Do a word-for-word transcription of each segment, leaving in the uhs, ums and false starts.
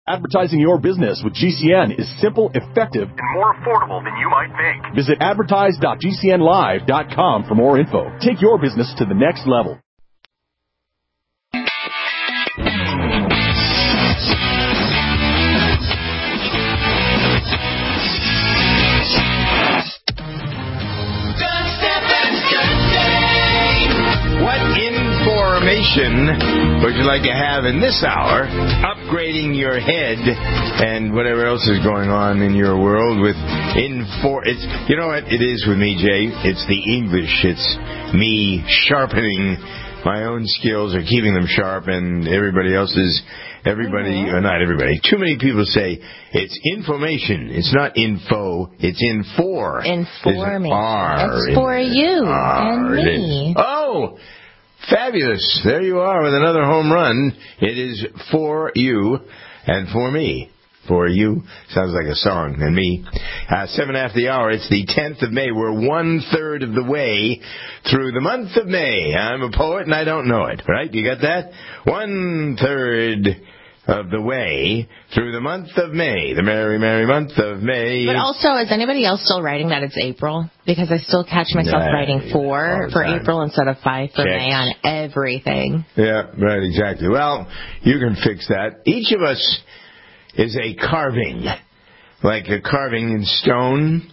Advertising your business with G C N is simple, effective, and more affordable than you might think. Visit advertise dot g c n live dot com for more info. Take your business to the next level. What information would you like to have in this hour, upgrading your head and whatever else is going on in your world with info? It's, you know what it is with me, Jay? It's the English. It's me sharpening my own skills or keeping them sharp, and everybody else's. Everybody, uh, not everybody. Too many people say it's information. It's not info. It's infor. Information. It's for you and me. Oh, fabulous. There you are with another home run. It is for you and for me. For you. Sounds like a song. And me. Uh, seven after the hour. It's the tenth of May. We're one-third of the way through the month of May. I'm a poet and I don't know it. Right? You got that? One-third of the way through the month of May. The merry, merry month of May. But also, is anybody else still writing that it's April? Because I still catch myself Nah, writing four for time. April instead of five for Checks. May on everything. Yeah, right, exactly. Well, you can fix that. Each of us is a carving, like a carving in stone.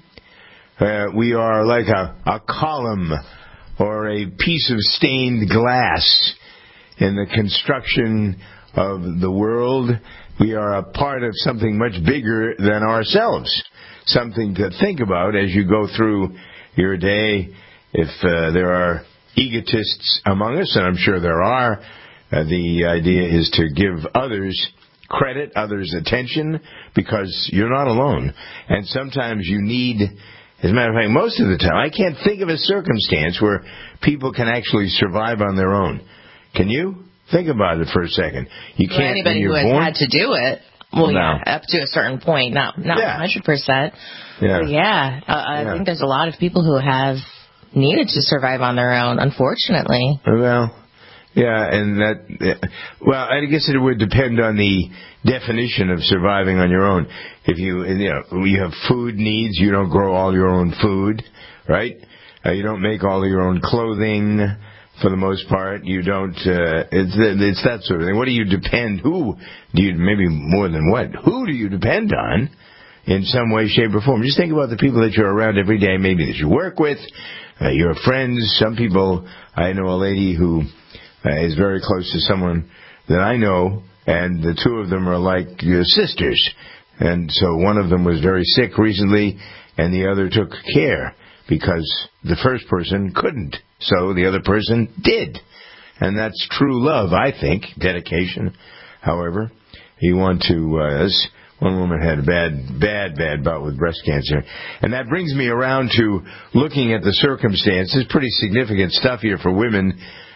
Uh, we are like a, a column or a piece of stained glass in the construction of the world. We are a part of something much bigger than ourselves, something to think about as you go through your day. If uh, there are egotists among us, and I'm sure there are, uh, the idea is to give others credit, others attention, because you're not alone. And sometimes you need, as a matter of fact, most of the time, I can't think of a circumstance where people can actually survive on their own. Can you? Think about it for a second. You well, can't. Anybody who has born, had to do it, well, no. yeah, up to a certain point, not not yeah. one hundred percent. Yeah, but yeah, uh, I yeah. think there's a lot of people who have needed to survive on their own, unfortunately. Well, yeah, and that, well, I guess it would depend on the definition of surviving on your own. If you, you know, you have food needs, you don't grow all your own food, right? Uh, you don't make all of your own clothing. For the most part, you don't, uh, it's, it's that sort of thing. What do you depend, who do you, maybe more than what, who do you depend on in some way, shape, or form? Just think about the people that you're around every day, maybe that you work with, uh, your friends. Some people, I know a lady who uh, is very close to someone that I know, and the two of them are like uh, sisters. And so one of them was very sick recently, and the other took care, because the first person couldn't. So the other person did. And that's true love, I think. Dedication. However, you want to, uh, this one woman had a bad, bad, bad bout with breast cancer. And that brings me around to looking at the circumstances. Pretty significant stuff here for women.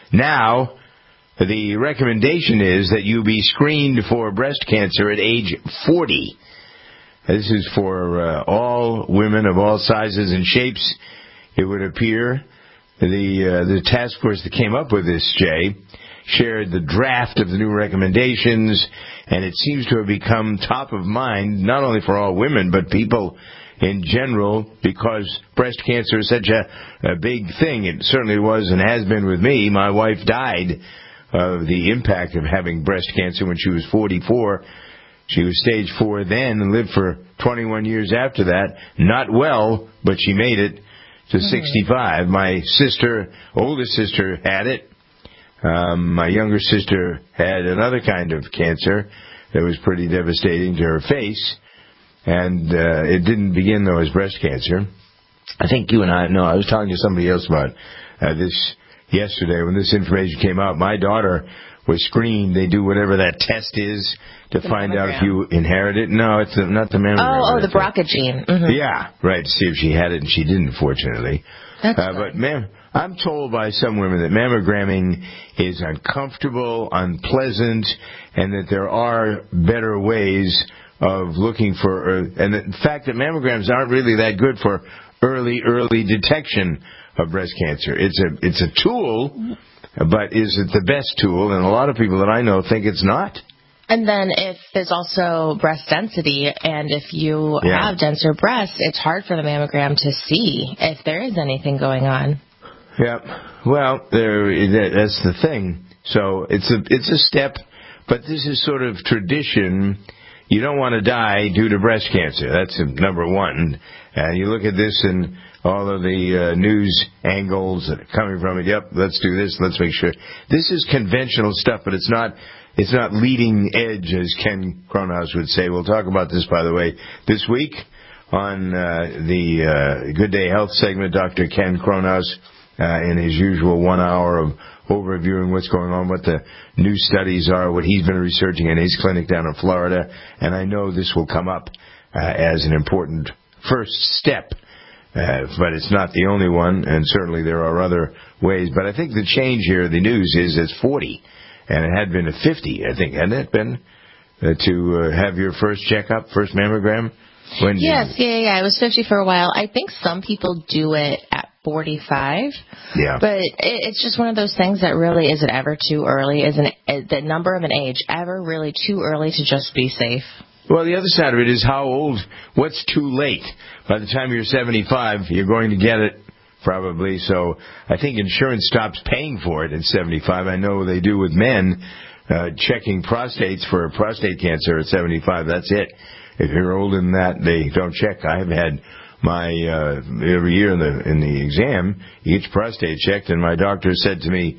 Now, the recommendation is that you be screened for breast cancer at age forty. This is for uh, all women of all sizes and shapes, it would appear. The uh, the task force that came up with this, Jay, shared the draft of the new recommendations, and it seems to have become top of mind, not only for all women, but people in general, because breast cancer is such a, a big thing. It certainly was and has been with me. My wife died of the impact of having breast cancer when she was forty-four. She was stage four then and lived for twenty-one years after that. Not well, but she made it to sixty-five. My sister, older sister, had it. Um, my younger sister had another kind of cancer that was pretty devastating to her face. And uh, it didn't begin, though, as breast cancer. I think you and I, no, I was talking to somebody else about uh, this yesterday when this information came out. My daughter was screened. They do whatever that test is to the find mammogram. Out if you inherit it. No, it's the, not the mammogram. Oh, oh the B R C A gene. Mm-hmm. Yeah, right, to see if she had it, and she didn't, fortunately. That's uh, but, ma'am, I'm told by some women that mammogramming is uncomfortable, unpleasant, and that there are better ways of looking for, uh, and the fact that mammograms aren't really that good for early, early detection of breast cancer. It's a, it's a tool, but is it the best tool? And a lot of people that I know think it's not. And then if there's also breast density, and if you Yeah. have denser breasts, it's hard for the mammogram to see if there is anything going on. Yeah. Well, there, that's the thing. So it's a it's a step, but this is sort of tradition. You don't want to die due to breast cancer. That's number one. And you look at this and all of the uh, news angles that are coming from it. Yep, let's do this. Let's make sure. This is conventional stuff, but it's not it's not leading edge, as Ken Kronhaus would say. We'll talk about this, by the way, this week on uh, the uh, Good Day Health segment. Doctor Ken Kronhaus, uh, in his usual one hour of overviewing what's going on, what the new studies are, what he's been researching in his clinic down in Florida. And I know this will come up uh, as an important first step. Uh, but it's not the only one, and certainly there are other ways. But I think the change here, the news is it's forty, and it had been at fifty, I think. Hadn't it been uh, to uh, have your first checkup, first mammogram? When Yes, you... yeah, yeah, it was fifty for a while. I think some people do it at forty-five. Yeah. But it, it's just one of those things that really isn't ever too early. Isn't it, the number of an age ever really too early to just be safe? Well, the other side of it is how old, what's too late? By the time you're seventy-five, you're going to get it, probably. So I think insurance stops paying for it at seventy-five. I know they do with men, uh, checking prostates for prostate cancer at seventy-five. That's it. If you're older than that, they don't check. I've had my, uh, every year in the, in the exam, each prostate checked, and my doctor said to me,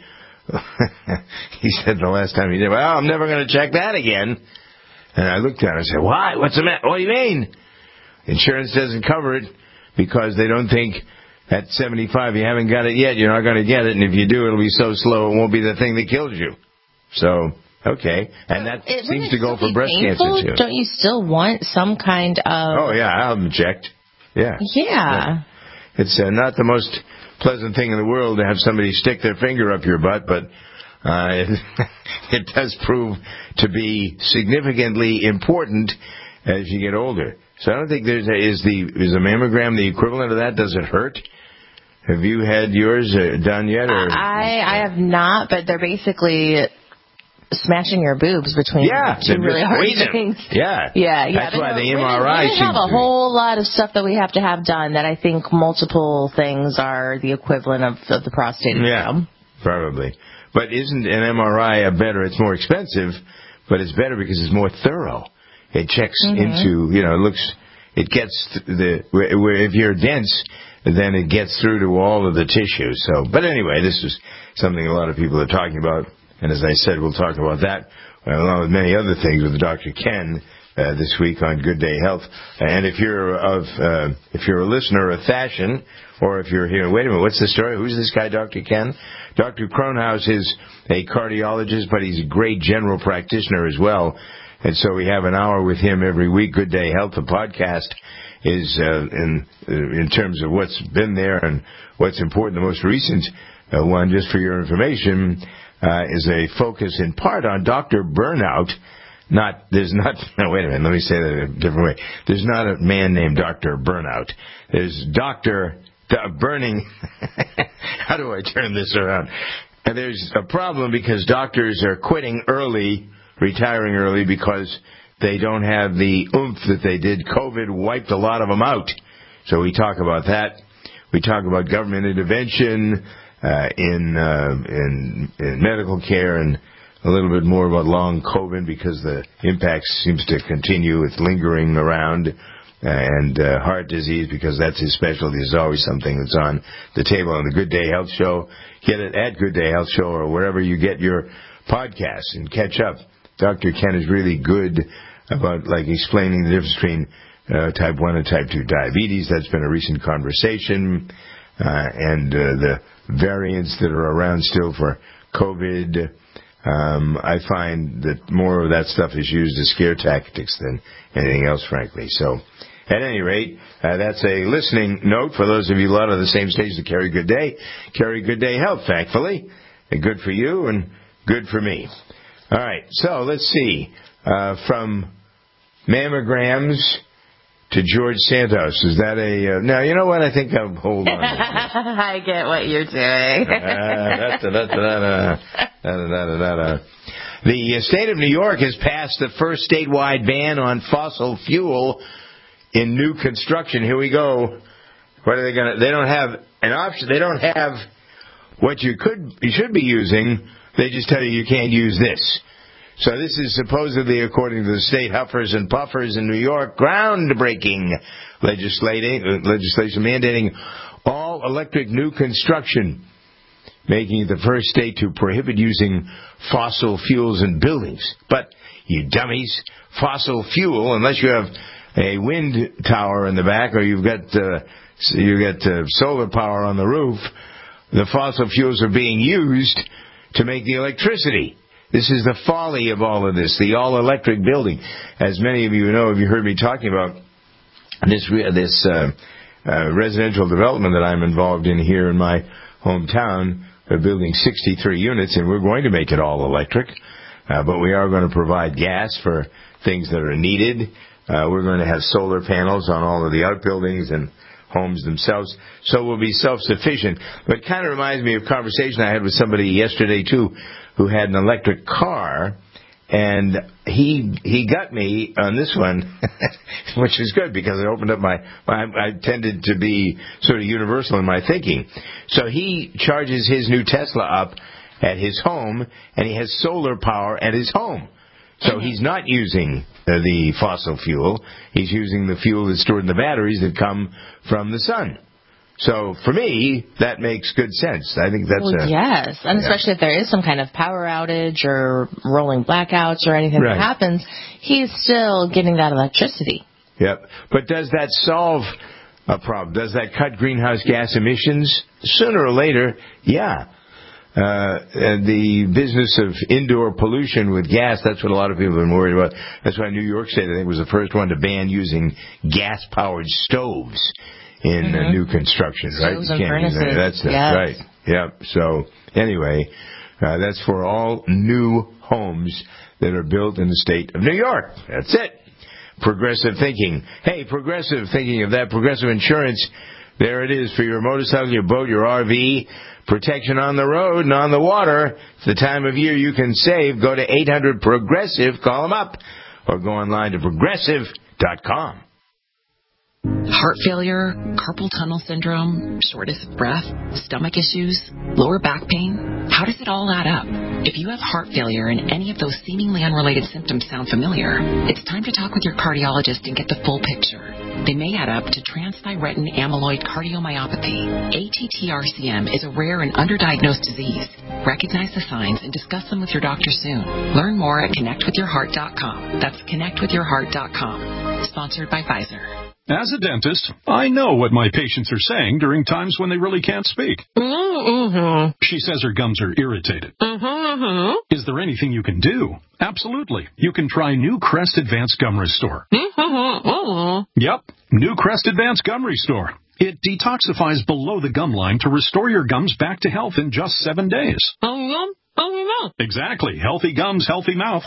he said the last time he did, well, I'm never going to check that again. And I looked at her and said, why? What's the matter? What do you mean? Insurance doesn't cover it because they don't think at seventy-five you haven't got it yet, you're not going to get it, and if you do, it'll be so slow it won't be the thing that kills you. So, okay. And that it, seems to go for breast painful? cancer, too. Don't you still want some kind of... Oh, yeah, I'll have them checked. Yeah. Yeah. yeah. It's uh, not the most pleasant thing in the world to have somebody stick their finger up your butt, but... Uh, it, it does prove to be significantly important as you get older. So I don't think there's a, is the is a mammogram the equivalent of that? Does it hurt? Have you had yours uh, done yet? Or? I I have not, but they're basically smashing your boobs between yeah, two really hard things. Yeah, yeah, yeah. That's why the women, M R I women seems have a to whole lot of stuff that we have to have done that I think multiple things are the equivalent of, of the prostate yeah, exam. Probably. But isn't an M R I a better? It's more expensive, but it's better because it's more thorough. It checks mm-hmm. into, you know, it looks, it gets th- the where, where if you're dense, then it gets through to all of the tissue. So, but anyway, this is something a lot of people are talking about, and as I said, we'll talk about that along with many other things with Doctor Ken uh, this week on Good Day Health. And if you're of, uh, if you're a listener of Fashion, or if you're here, wait a minute, what's the story? Who's this guy, Doctor Ken? Doctor Kronhaus is a cardiologist, but he's a great general practitioner as well. And so we have an hour with him every week. Good Day Health, the podcast, is uh, in uh, in terms of what's been there and what's important. The most recent uh, one, just for your information, uh, is a focus in part on Doctor Burnout. Not, there's not, no, wait a minute, let me say that in a different way. There's not a man named Doctor Burnout. There's Doctor Uh, burning. How do I turn this around? And there's a problem because doctors are quitting early, retiring early because they don't have the oomph that they did. COVID wiped a lot of them out. So we talk about that. We talk about government intervention uh, in, uh, in in medical care, and a little bit more about long COVID because the impact seems to continue. It's lingering around. And uh, heart disease, because that's his specialty. There's always something that's on the table on the Good Day Health Show. Get it at Good Day Health Show or wherever you get your podcasts and catch up. Doctor Ken is really good about like explaining the difference between uh, type one and type two diabetes. That's been a recent conversation. Uh, and uh, the variants that are around still for COVID. Um, I find that more of that stuff is used as scare tactics than anything else, frankly. So, at any rate, uh, that's a listening note for those of you a lot of the same stage that carry Good Day. Carry Good Day Health, thankfully. And good for you and good for me. All right, so let's see. Uh, from mammograms to George Santos. Is that a... Uh, now, you know what? I think I'll hold on. I get what you're doing. The state of New York has passed the first statewide ban on fossil fuel in new construction. Here we go. What are they going to? They don't have an option. They don't have what you could, you should be using. They just tell you you can't use this. So this is supposedly, according to the state huffers and puffers in New York, groundbreaking legislating, legislation mandating all electric new construction, making it the first state to prohibit using fossil fuels in buildings. But, you dummies, fossil fuel, unless you have a wind tower in the back or you've got uh, you've got uh, solar power on the roof, the fossil fuels are being used to make the electricity. This is the folly of all of this, the all-electric building. As many of you know, if you heard me talking about this this uh, uh, residential development that I'm involved in here in my hometown, we're building sixty-three units, and we're going to make it all electric. Uh, but we are going to provide gas for things that are needed. Uh, we're going to have solar panels on all of the outbuildings and homes themselves, so we'll be self-sufficient. But it kind of reminds me of a conversation I had with somebody yesterday, too, who had an electric car, and he he got me on this one, which is good because it opened up my, my... I tended to be sort of universal in my thinking. So he charges his new Tesla up at his home, and he has solar power at his home. So he's not using uh, the fossil fuel. He's using the fuel that's stored in the batteries that come from the sun. So for me, that makes good sense. I think that's well, a... Yes, and yeah. especially if there is some kind of power outage or rolling blackouts or anything right. that happens, he's still getting that electricity. Yep. But does that solve a problem? Does that cut greenhouse gas emissions? Sooner or later, yeah. Uh, and the business of indoor pollution with gas, that's what a lot of people have been worried about. That's why New York State, I think, was the first one to ban using gas-powered stoves in mm-hmm. uh, new construction, right? Stoves you and can't furnaces. use that. That's it, yes. right. Yep. So, anyway, uh, that's for all new homes that are built in the state of New York. That's it. Progressive thinking. Hey, progressive thinking of that. Progressive insurance. There it is for your motorcycle, your boat, your R V. Protection on the road and on the water. It's the time of year you can save. Go to eight hundred Progressive, call them up, or go online to progressive dot com. Heart failure, carpal tunnel syndrome, shortness of breath, stomach issues, lower back pain. How does it all add up? If you have heart failure and any of those seemingly unrelated symptoms sound familiar, it's time to talk with your cardiologist and get the full picture. They may add up to transthyretin amyloid cardiomyopathy. A T T R C M is a rare and underdiagnosed disease. Recognize the signs and discuss them with your doctor soon. Learn more at connect with your heart dot com. That's connect with your heart dot com. Sponsored by Pfizer. As a dentist, I know what my patients are saying during times when they really can't speak. Mm-hmm. She says her gums are irritated. Mm-hmm. Is there anything you can do? Absolutely. You can try New Crest Advanced Gum Restore. Mm-hmm. Yep, New Crest Advanced Gum Restore. It detoxifies below the gum line to restore your gums back to health in just seven days. Mm-hmm. Mm-hmm. Exactly. Healthy gums, healthy mouth.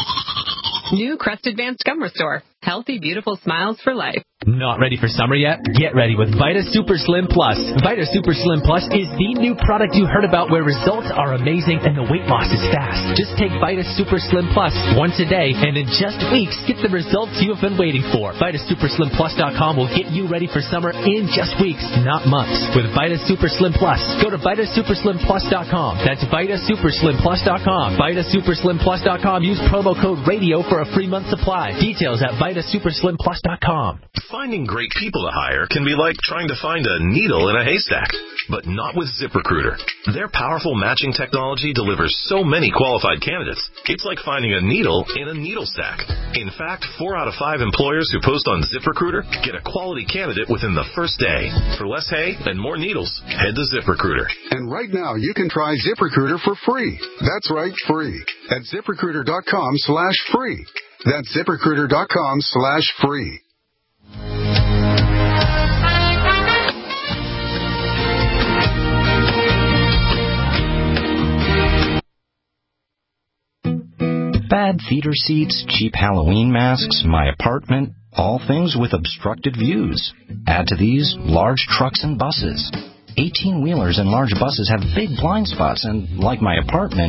New Crest Advanced Gum Restore. Healthy, beautiful smiles for life. Not ready for summer yet? Get ready with Vita Super Slim Plus. Vita Super Slim Plus is the new product you heard about where results are amazing and the weight loss is fast. Just take Vita Super Slim Plus once a day and in just weeks get the results you have been waiting for. Vita Super Slim Plus dot com will get you ready for summer in just weeks, not months. With Vita Super Slim Plus, go to Vita Super Slim Plus dot com. That's Vita Super Slim Plus dot com. Vita Super Slim Plus dot com. Use promo code RADIO for a free month supply. Details at Vita Super Slim Plus dot com. Finding great people to hire can be like trying to find a needle in a haystack, but not with ZipRecruiter. Their powerful matching technology delivers so many qualified candidates, it's like finding a needle in a needle stack. In fact, four out of five employers who post on ZipRecruiter get a quality candidate within the first day. For less hay and more needles, head to ZipRecruiter. And right now, you can try ZipRecruiter for free. That's right, free. At ZipRecruiter dot com slash free. That's ZipRecruiter dot com slash free. Bad theater seats, cheap Halloween masks, my apartment, all things with obstructed views. Add to these, large trucks and buses. eighteen-wheelers and large buses have big blind spots, and like my apartment,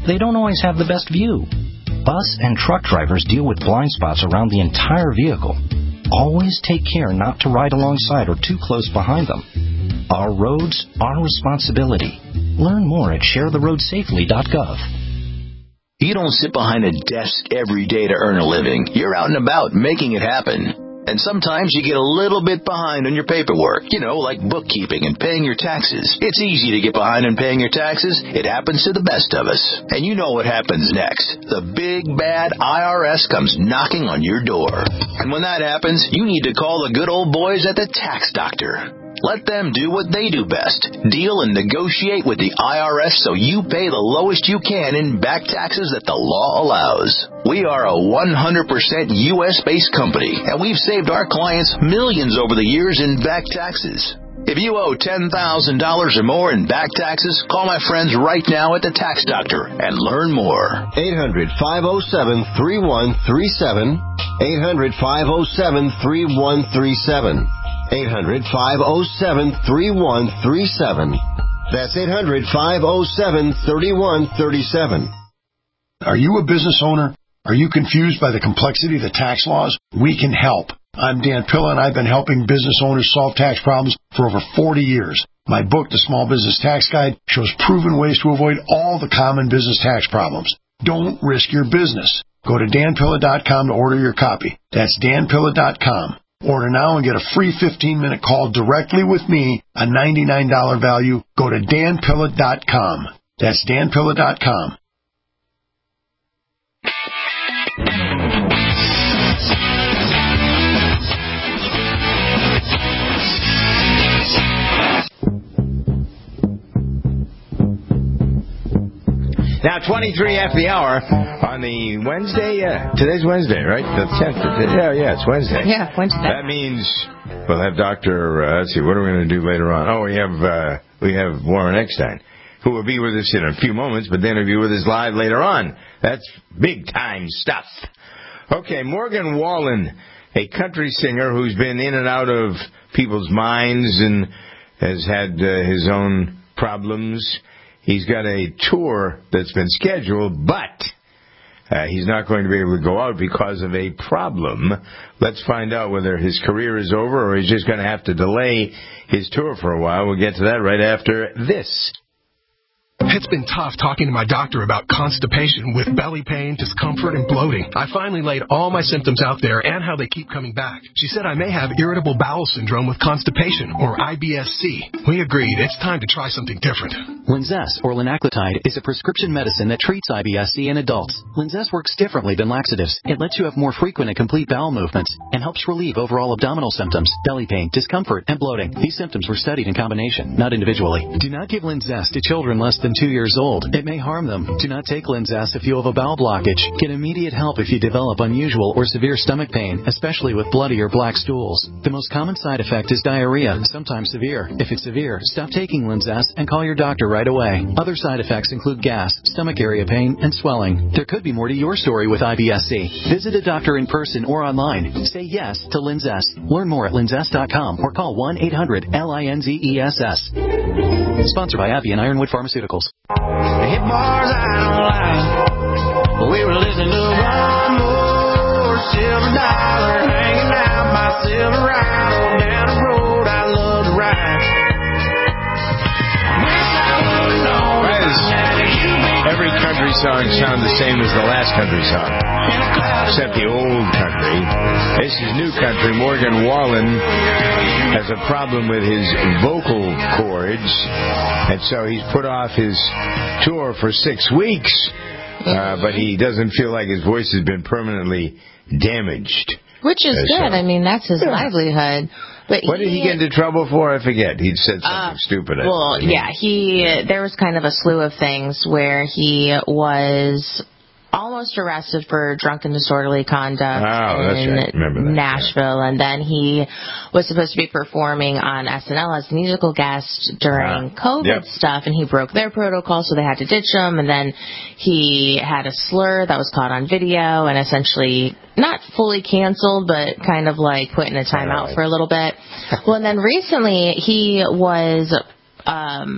they don't always have the best view. Bus and truck drivers deal with blind spots around the entire vehicle. Always take care not to ride alongside or too close behind them. Our roads, our responsibility. Learn more at share the road safely dot gov. You don't sit behind a desk every day to earn a living. You're out and about making it happen. And sometimes you get a little bit behind on your paperwork, you know, like bookkeeping and paying your taxes. It's easy to get behind on paying your taxes. It happens to the best of us. And you know what happens next. The big, bad I R S comes knocking on your door. And when that happens, you need to call the good old boys at the Tax Doctor. Let them do what they do best. Deal and negotiate with the I R S so you pay the lowest you can in back taxes that the law allows. We are a one hundred percent U S-based company, and we've saved our clients millions over the years in back taxes. If you owe ten thousand dollars or more in back taxes, call my friends right now at the Tax Doctor and learn more. eight hundred, five oh seven, three one three seven. eight hundred, five oh seven, three one three seven. eight hundred, five oh seven, three one three seven. That's eight hundred, five oh seven, three one three seven. Are you a business owner? Are you confused by the complexity of the tax laws? We can help. I'm Dan Pilla, and I've been helping business owners solve tax problems for over forty years. My book, The Small Business Tax Guide, shows proven ways to avoid all the common business tax problems. Don't risk your business. Go to dan pilla dot com to order your copy. That's dan pilla dot com. Order now and get a free fifteen-minute call directly with me, a ninety-nine dollars value. Go to dan pilla dot com. That's dan pilla dot com. Now, twenty-three after the hour on the Wednesday. Yeah, today's Wednesday, right? The tenth. Yeah, yeah, it's Wednesday. Yeah, Wednesday. That means we'll have Doctor Uh, let's see, what are we going to do later on? Oh, we have uh, we have Warren Eckstein, who will be with us in a few moments, but then he'll be with us live later on. That's big time stuff. Okay, Morgan Wallen, a country singer who's been in and out of people's minds and has had uh, his own problems. He's got a tour that's been scheduled, but uh, he's not going to be able to go out because of a problem. Let's find out whether his career is over or he's just going to have to delay his tour for a while. We'll get to that right after this. It's been tough talking to my doctor about constipation with belly pain, discomfort, and bloating. I finally laid all my symptoms out there and how they keep coming back. She said I may have irritable bowel syndrome with constipation, or I B S C. We agreed it's time to try something different. Linzess, or linaclotide, is a prescription medicine that treats I B S C in adults. Linzess works differently than laxatives. It lets you have more frequent and complete bowel movements and helps relieve overall abdominal symptoms, belly pain, discomfort, and bloating. These symptoms were studied in combination, not individually. Do not give Linzess to children less than two years old. It may harm them. Do not take Linzess if you have a bowel blockage. Get immediate help if you develop unusual or severe stomach pain, especially with bloody or black stools. The most common side effect is diarrhea, sometimes severe. If it's severe, stop taking Linzess and call your doctor right away. Other side effects include gas, stomach area pain, and swelling. There could be more to your story with I B S C. Visit a doctor in person or online. Say yes to Linzess. Learn more at linzess dot com or call one eight hundred L I N Z E S S. Sponsored by Abbey and Ironwood Pharmaceuticals. Hit bars out loud. We were listening to one more silver dollar, hanging out my Silverado down the road I love to ride. Wish I would've known. Why does every country song sound the same as the last country song? Except the old country. This is new country. Morgan Wallen has a problem with his vocal cords, and so he's put off his tour for six weeks, uh, but he doesn't feel like his voice has been permanently damaged. Which is uh, good. So. I mean, that's his yeah. livelihood. But what he, did he get into trouble for? I forget. He'd said something uh, stupid. Well, I mean. yeah, he. There was kind of a slew of things where he was almost arrested for drunken disorderly conduct oh, in right. Remember that, Nashville, yeah. and then he was supposed to be performing on S N L as a musical guest during ah, COVID yep. stuff, and he broke their protocol, so they had to ditch him, and then he had a slur that was caught on video and essentially not fully canceled, but kind of like put in a timeout right. for a little bit. Well, and then recently he was... um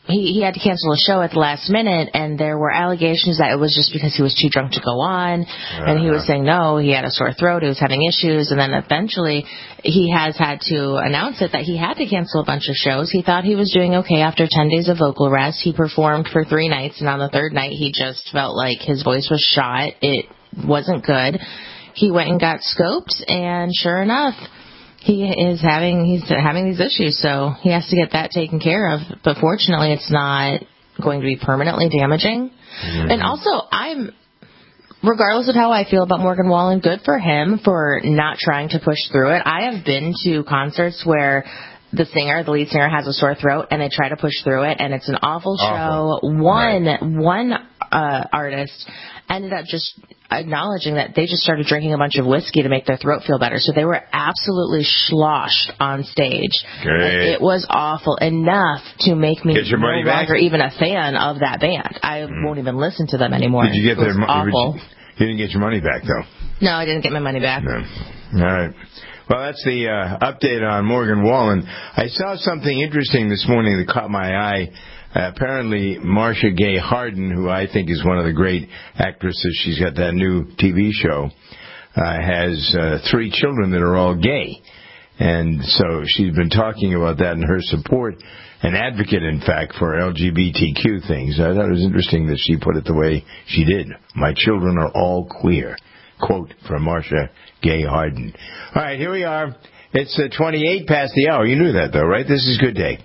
he, he had to cancel a show at the last minute, and there were allegations that it was just because he was too drunk to go on, uh-huh. and he was saying no, he had a sore throat, he was having issues, and then eventually he has had to announce it that he had to cancel a bunch of shows. He thought he was doing okay after ten days of vocal rest. He performed for three nights, and on the third night he just felt like his voice was shot. It wasn't good. He went and got scoped, and sure enough, he is having he's having these issues, so he has to get that taken care of. But fortunately, it's not going to be permanently damaging. Mm-hmm. And also, I'm, regardless of how I feel about Morgan Wallen, good for him for not trying to push through it. I have been to concerts where the singer, the lead singer, has a sore throat, and they try to push through it, and it's an awful, awful. show. One right. one uh, artist ended up just acknowledging that they just started drinking a bunch of whiskey to make their throat feel better. So they were absolutely sloshed on stage. Great. It was awful enough to make me get your money no back? longer even a fan of that band. I mm. won't even listen to them anymore. Did you get it their money? Awful. You, you didn't get your money back, though. No, I didn't get my money back. No. All right. Well, that's the uh, update on Morgan Wallen. I saw something interesting this morning that caught my eye. Uh, apparently, Marcia Gay Harden, who I think is one of the great actresses, she's got that new T V show, uh, has uh, three children that are all gay. And so she's been talking about that and her support, an advocate, in fact, for L G B T Q things. I thought it was interesting that she put it the way she did. My children are all queer. Quote from Marcia Gay Harden. All right, here we are. It's uh, twenty-eight past the hour. You knew that, though, right? This is Good Day.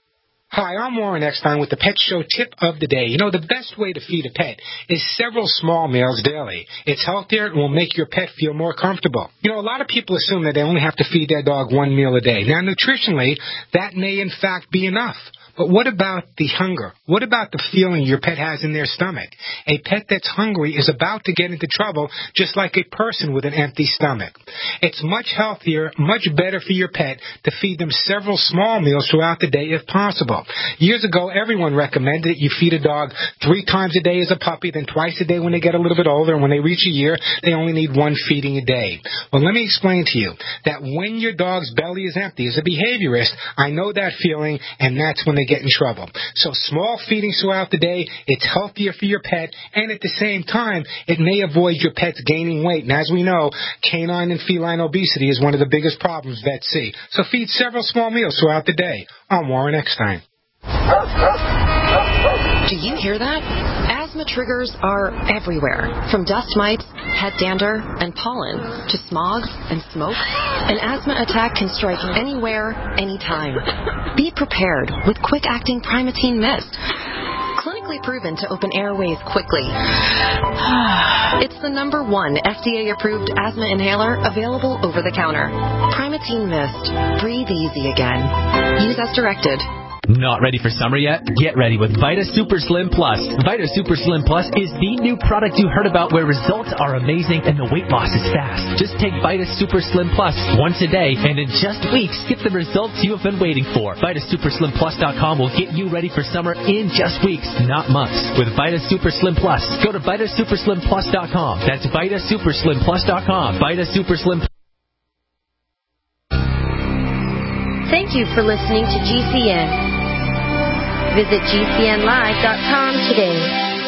Hi, I'm Warren Eckstein with the Pet Show Tip of the Day. You know, the best way to feed a pet is several small meals daily. It's healthier and will make your pet feel more comfortable. You know, a lot of people assume that they only have to feed their dog one meal a day. Now, nutritionally, that may in fact be enough. But what about the hunger? What about the feeling your pet has in their stomach? A pet that's hungry is about to get into trouble, just like a person with an empty stomach. It's much healthier, much better for your pet to feed them several small meals throughout the day if possible. Years ago, everyone recommended that you feed a dog three times a day as a puppy, then twice a day when they get a little bit older, and when they reach a year, they only need one feeding a day. Well, let me explain to you that when your dog's belly is empty, as a behaviorist, I know that feeling, and that's when they get in trouble. So small feedings throughout the day, it's healthier for your pet, and at the same time, it may avoid your pets gaining weight. And as we know, canine and feline obesity is one of the biggest problems vets see. So feed several small meals throughout the day. I'm Warren Eckstein. Do you hear that? Asthma triggers are everywhere, from dust mites, pet dander, and pollen, to smog and smoke. An asthma attack can strike anywhere, anytime. Be prepared with quick-acting Primatene Mist. Clinically proven to open airways quickly. It's the number one F D A-approved asthma inhaler available over the counter. Primatene Mist. Breathe easy again. Use as directed. Not ready for summer yet? Get ready with Vita Super Slim Plus. Vita Super Slim Plus is the new product you heard about where results are amazing and the weight loss is fast. Just take Vita Super Slim Plus once a day, and in just weeks, get the results you have been waiting for. Vita Super Slim Plus dot com will get you ready for summer in just weeks, not months. With Vita Super Slim Plus, go to Vita Super Slim Plus dot com. That's Vita Super Slim Plus dot com. Vita Super Slim. Thank you for listening to G C N. Visit G C N live dot com today.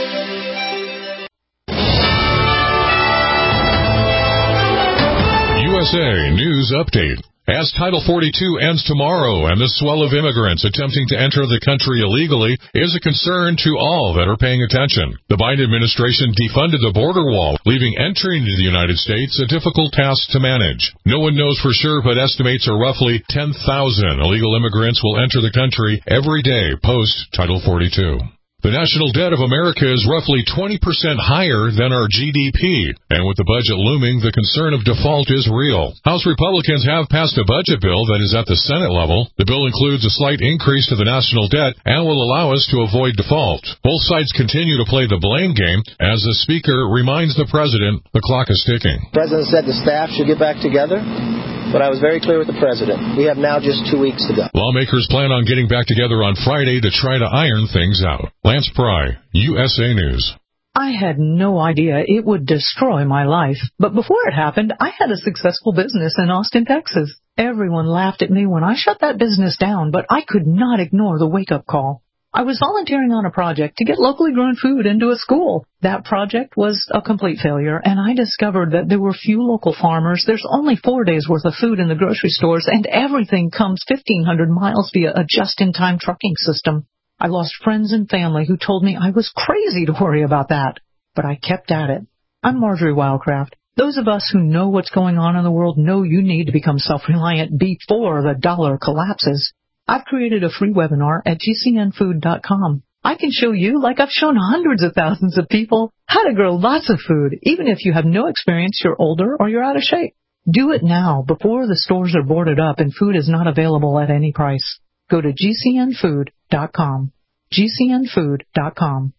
U S A News Update. As Title forty-two ends tomorrow and the swell of immigrants attempting to enter the country illegally is a concern to all that are paying attention. The Biden administration defunded the border wall, leaving entry into the United States a difficult task to manage. No one knows for sure, but estimates are roughly ten thousand illegal immigrants will enter the country every day post-Title forty-two. The national debt of America is roughly twenty percent higher than our G D P, and with the budget looming, the concern of default is real. House Republicans have passed a budget bill that is at the Senate level. The bill includes a slight increase to the national debt and will allow us to avoid default. Both sides continue to play the blame game as the Speaker reminds the President the clock is ticking. The President said the staff should get back together, but I was very clear with the President. We have now just two weeks to go. Lawmakers plan on getting back together on Friday to try to iron things out. Lance Pry, U S A News. I had no idea it would destroy my life, but before it happened, I had a successful business in Austin, Texas. Everyone laughed at me when I shut that business down, but I could not ignore the wake-up call. I was volunteering on a project to get locally grown food into a school. That project was a complete failure, and I discovered that there were few local farmers. There's only four days' worth of food in the grocery stores, and everything comes fifteen hundred miles via a just-in-time trucking system. I lost friends and family who told me I was crazy to worry about that, but I kept at it. I'm Marjorie Wildcraft. Those of us who know what's going on in the world know you need to become self-reliant before the dollar collapses. I've created a free webinar at G C N food dot com. I can show you, like I've shown hundreds of thousands of people, how to grow lots of food, even if you have no experience, you're older, or you're out of shape. Do it now, before the stores are boarded up and food is not available at any price. Go to G C N food dot com. G C N food dot com.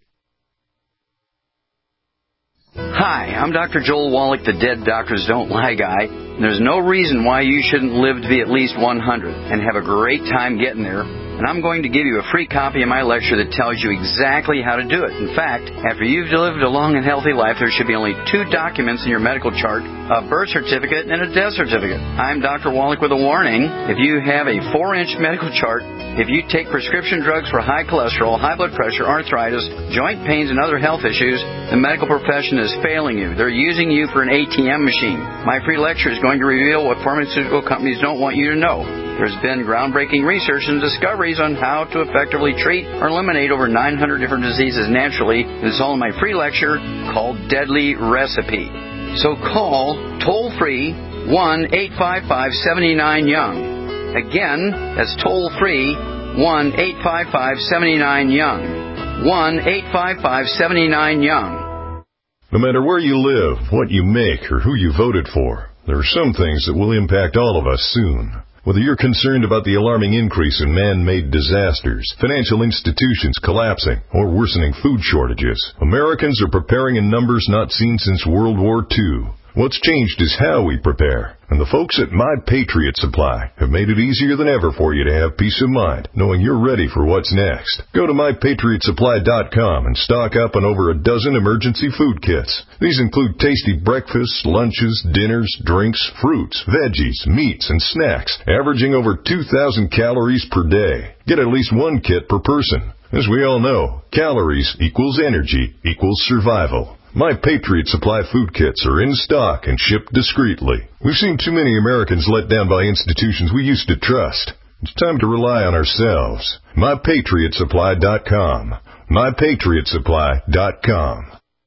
Hi, I'm Doctor Joel Wallach, the Dead Doctors Don't Lie guy. There's no reason why you shouldn't live to be at least one hundred and have a great time getting there. And I'm going to give you a free copy of my lecture that tells you exactly how to do it. In fact, after you've lived a long and healthy life, there should be only two documents in your medical chart, a birth certificate and a death certificate. I'm Doctor Wallach with a warning. If you have a four-inch medical chart, if you take prescription drugs for high cholesterol, high blood pressure, arthritis, joint pains, and other health issues, the medical profession is failing you. They're using you for an A T M machine. My free lecture is going to reveal what pharmaceutical companies don't want you to know. There's been groundbreaking research and discoveries on how to effectively treat or eliminate over nine hundred different diseases naturally. This is all in my free lecture called Deadly Recipe. So call toll-free one eight five five, seven nine, young. Again, that's toll-free one eight five five, seven nine, young. one eight five five, seven nine, young. No matter where you live, what you make, or who you voted for, there are some things that will impact all of us soon. Whether you're concerned about the alarming increase in man-made disasters, financial institutions collapsing, or worsening food shortages, Americans are preparing in numbers not seen since World War Two. What's changed is how we prepare. And the folks at My Patriot Supply have made it easier than ever for you to have peace of mind, knowing you're ready for what's next. Go to my patriot supply dot com and stock up on over a dozen emergency food kits. These include tasty breakfasts, lunches, dinners, drinks, fruits, veggies, meats, and snacks, averaging over two thousand calories per day. Get at least one kit per person. As we all know, calories equals energy equals survival. My Patriot Supply food kits are in stock and shipped discreetly. We've seen too many Americans let down by institutions we used to trust. It's time to rely on ourselves. my patriot supply dot com. my patriot supply dot com.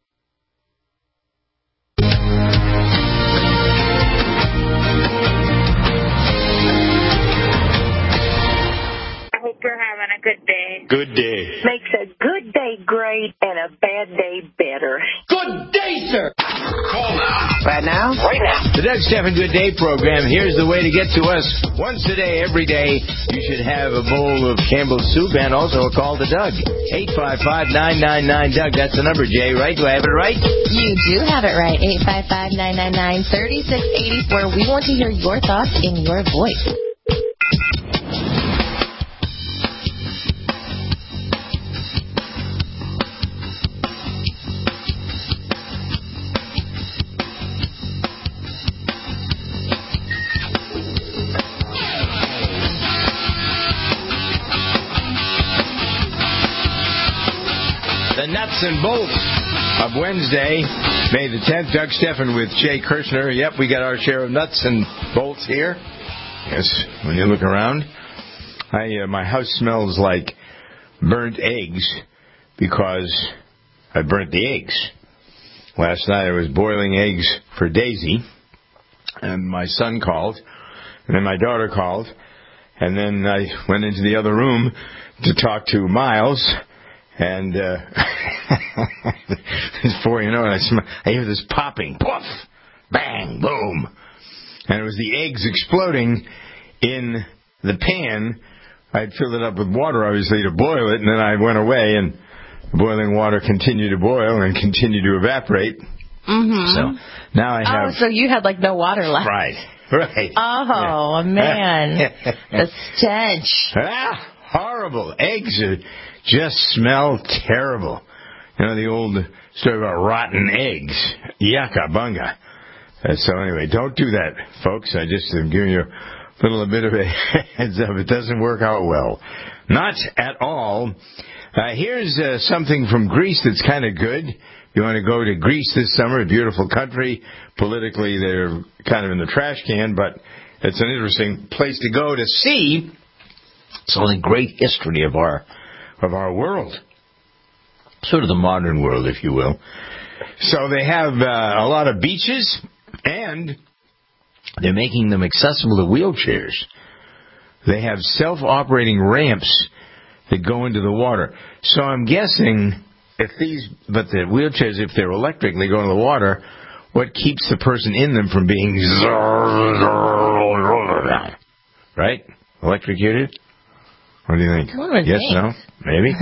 You're having a good day. Good day. Makes a good day great and a bad day better. Good day, sir. Call now. Right now? Right now. The Doug Stephan Good Day program. Here's the way to get to us. Once a day, every day, you should have a bowl of Campbell's soup and also a call to Doug. eight five five, nine nine nine, Doug. That's the number, Jay, right? Do I have it right? You do have it right. eight five five, nine nine nine, three six eight four. We want to hear your thoughts in your voice. The nuts and bolts of Wednesday, May the tenth. Doug Stephan with Jay Kirshner. Yep, we got our share of nuts and bolts here. Yes, when you look around. I uh, my house smells like burnt eggs because I burnt the eggs. Last night I was boiling eggs for Daisy, and my son called, and then my daughter called, and then I went into the other room to talk to Miles. And uh, before you know it, I, sm- I hear this popping, poof, bang, boom. And it was the eggs exploding in the pan. I'd filled it up with water, obviously, to boil it, and then I went away, and the boiling water continued to boil and continued to evaporate. Mm-hmm. So now I have... Oh, so you had, like, no water left. Right, right. Oh, yeah. Man. The stench. Ah, horrible. Eggs are... just smell terrible. You know, the old story about rotten eggs. Yucca bunga. Uh, so anyway, don't do that, folks. I just am giving you little a bit of a heads up. It doesn't work out well. Not at all. Uh, here's uh, something from Greece that's kind of good. You want to go to Greece this summer, a beautiful country. Politically, they're kind of in the trash can, but it's an interesting place to go to see some of the great history of our of our world, sort of the modern world, if you will. So they have uh, a lot of beaches, and they're making them accessible to wheelchairs. They have self-operating ramps that go into the water. So I'm guessing if these, but the wheelchairs, if they're electric and they go into the water, what keeps the person in them from being right? Electrocuted? What do you think? Yes, think? No? Maybe?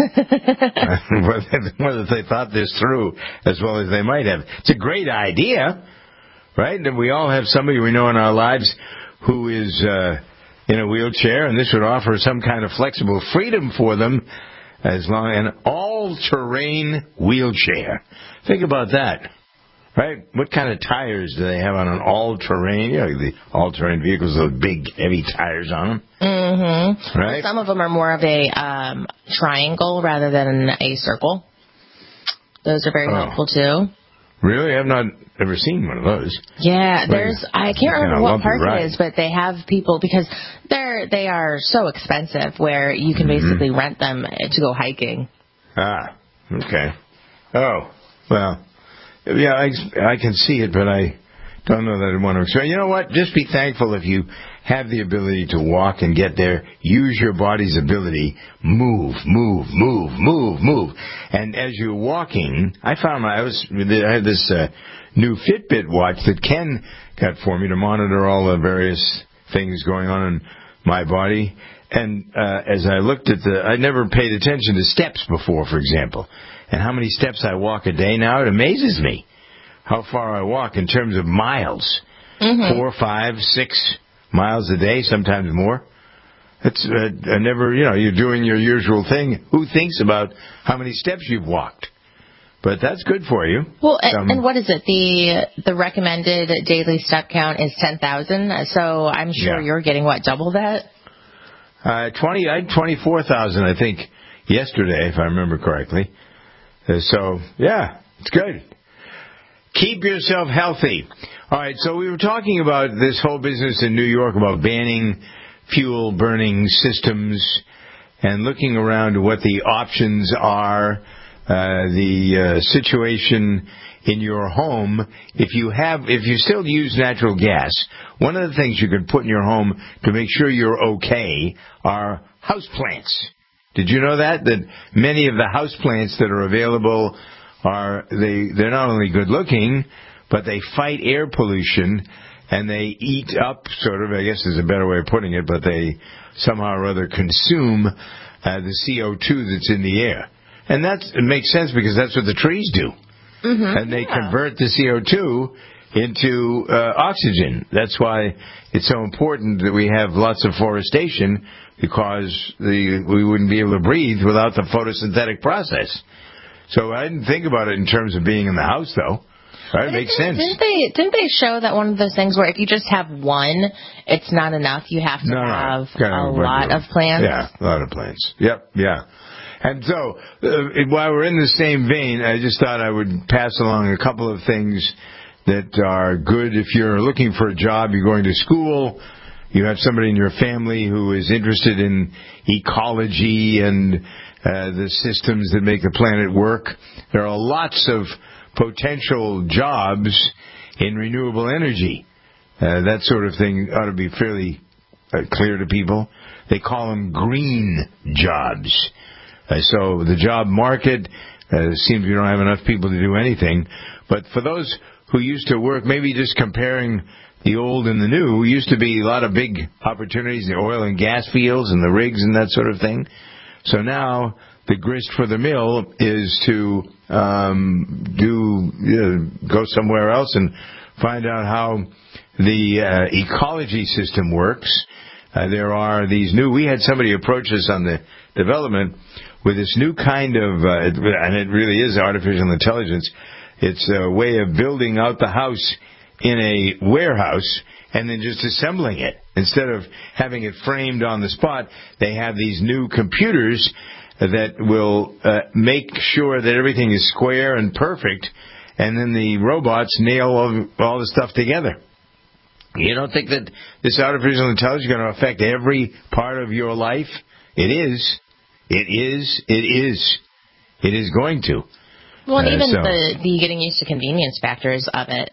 Whether they thought this through as well as they might have. It's a great idea, right? And we all have somebody we know in our lives who is uh, in a wheelchair, and this would offer some kind of flexible freedom for them, as long an all-terrain wheelchair. Think about that, right? What kind of tires do they have on an all-terrain? You know, the all-terrain vehicles, those big, heavy tires on them. Mm-hmm. Right. Some of them are more of a um, triangle rather than a circle. Those are very Oh. helpful too. Really? I've not ever seen one of those. Yeah, there's, I can't remember Yeah, what lumpy park ride. it is, but they have people, because they're, they are so expensive where you can Mm-hmm. basically rent them to go hiking. Ah, okay. Oh, well, yeah, I, I can see it, but I don't know that I want to. So you know what? Just be thankful if you have the ability to walk and get there. Use your body's ability. Move, move, move, move, move. And as you're walking, I found my, I was, I had this uh, new Fitbit watch that Ken got for me to monitor all the various things going on in my body. And uh, as I looked at the, I never paid attention to steps before, for example. And how many steps I walk a day now, it amazes me how far I walk in terms of miles. Mm-hmm. Four, five, six miles a day, sometimes more. It's uh, I never, you know, you're doing your usual thing. Who thinks about how many steps you've walked? But that's good for you. Well, and, Um, and what is it? The the recommended daily step count is ten thousand. So I'm sure Yeah. you're getting, what, double that? Uh, twenty, I had twenty-four thousand, I think, yesterday, if I remember correctly. Uh, so, yeah, it's good. Keep yourself healthy. All right, so we were talking about this whole business in New York about banning fuel-burning systems and looking around to what the options are, uh, the uh, situation in your home. If you have, if you still use natural gas, one of the things you can put in your home to make sure you're okay are houseplants. Did you know that? That many of the houseplants that are available are, they, they're not only good looking, but they fight air pollution and they eat up, sort of, I guess is a better way of putting it, but they somehow or other consume uh, the C O two that's in the air. And that's, it makes sense because that's what the trees do. Mm-hmm. And they convert the C O two into uh, oxygen. That's why it's so important that we have lots of forestation, because the, we wouldn't be able to breathe without the photosynthetic process. So I didn't think about it in terms of being in the house, though. Right? It makes sense. Didn't they didn't they show that one of those things where if you just have one, it's not enough? You have to No, no. have Gotta a have a bunch lot of of plants? Yeah, a lot of plants. Yep, yeah. And so, uh, while we're in the same vein, I just thought I would pass along a couple of things that are good if you're looking for a job, you're going to school, you have somebody in your family who is interested in ecology and uh, the systems that make the planet work. There are lots of potential jobs in renewable energy. Uh, that sort of thing ought to be fairly uh, clear to people. They call them green jobs. Uh, so the job market uh, seems we don't have enough people to do anything. But for those who used to work, maybe just comparing the old and the new, used to be a lot of big opportunities in the oil and gas fields and the rigs and that sort of thing. So now the grist for the mill is to um, do uh, go somewhere else and find out how the uh, ecology system works. Uh, there are these new, we had somebody approach us on the development with this new kind of, uh, and it really is artificial intelligence. It's a way of building out the house in a warehouse, and then just assembling it. Instead of having it framed on the spot, they have these new computers that will uh, make sure that everything is square and perfect, and then the robots nail all, all the stuff together. You don't think that this artificial intelligence is going to affect every part of your life? It is. It is. It is. It is going to. Well, and Uh, even so- the, the getting used to convenience factors of it.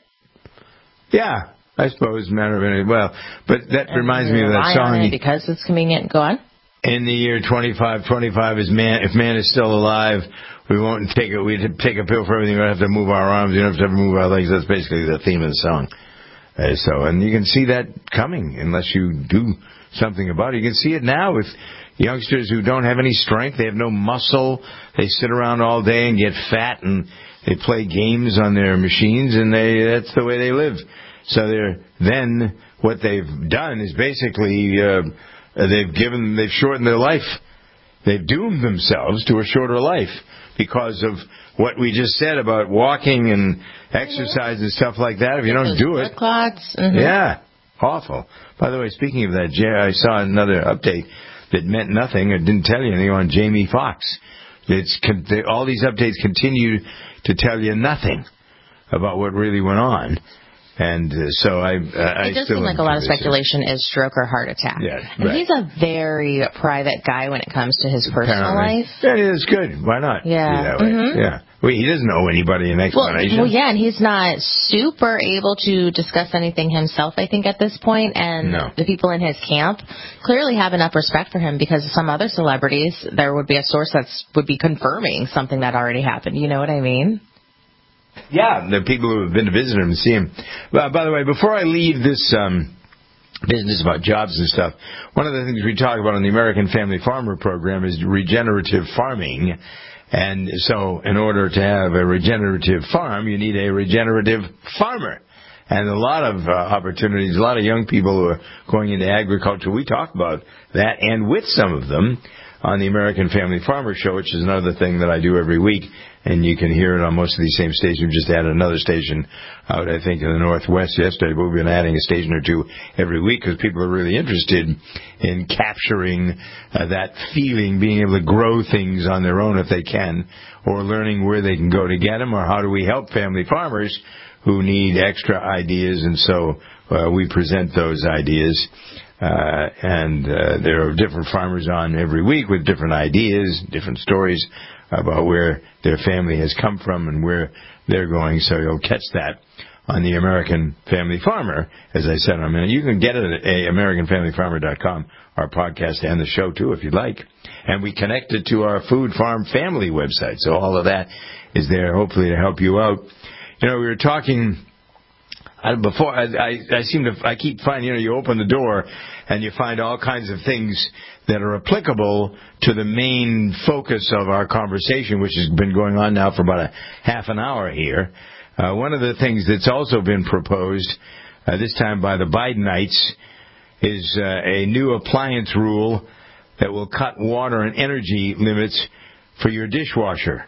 Yeah, I suppose, matter of minute. Well, but that And reminds we me of that rely song. on it because it's convenient. Go on. In the year twenty-five twenty-five, is man, if man is still alive, we won't take it. We take a pill for everything. We don't have to move our arms. We don't have to move our legs. That's basically the theme of the song. Uh, so, and you can see that coming unless you do something about it. You can see it now with youngsters who don't have any strength. They have no muscle. They sit around all day and get fat, and they play games on their machines, and they that's the way they live. So they're then what they've done is basically uh, they've given they've shortened their life. They've doomed themselves to a shorter life because of what we just said about walking and exercise and stuff like that. If you don't do it, clots. Mm-hmm. yeah, awful. By the way, speaking of that, Jay, I saw another update that meant nothing or didn't tell you anything on Jamie Foxx. It's all these updates continue to tell you nothing about what really went on. And uh, so I, uh, I It does still seem like a lot of speculation is stroke or heart attack. Yeah, and right. he's a very private guy when it comes to his personal Apparently. life. Yeah, it's good. Why not? Yeah. Be that way. Mm-hmm. Yeah. Well, he doesn't owe anybody an Well, explanation. well, yeah, and he's not super able to discuss anything himself, I think, at this point. And No. the people in his camp clearly have enough respect for him because some other celebrities, there would be a source that would be confirming something that already happened. You know what I mean? Yeah, the people who have been to visit him and see him. Well, by the way, before I leave this um, business about jobs and stuff, one of the things we talk about on the American Family Farmer program is regenerative farming. And so in order to have a regenerative farm, you need a regenerative farmer. And a lot of uh, opportunities, a lot of young people who are going into agriculture. We talk about that and with some of them on the American Family Farmer Show, which is another thing that I do every week. And you can hear it on most of these same stations. We just added another station out, I think, in the Northwest yesterday. But we've been adding a station or two every week because people are really interested in capturing uh, that feeling, being able to grow things on their own if they can, or learning where they can go to get them, or how do we help family farmers who need extra ideas. And so uh, we present those ideas. Uh, and uh, there are different farmers on every week with different ideas, different stories about where their family has come from and where they're going. So you'll catch that on the American Family Farmer, as I said in a minute. You can get it at american family farmer dot com, our podcast and the show, too, if you'd like. And we connect it to our Food Farm Family website. So all of that is there, hopefully, to help you out. You know, we were talking... I, before I, I, I seem to I keep finding, you know, you open the door and you find all kinds of things that are applicable to the main focus of our conversation, which has been going on now for about a half an hour here. Uh, one of the things that's also been proposed, uh, this time by the Bidenites, is uh, a new appliance rule that will cut water and energy limits for your dishwasher.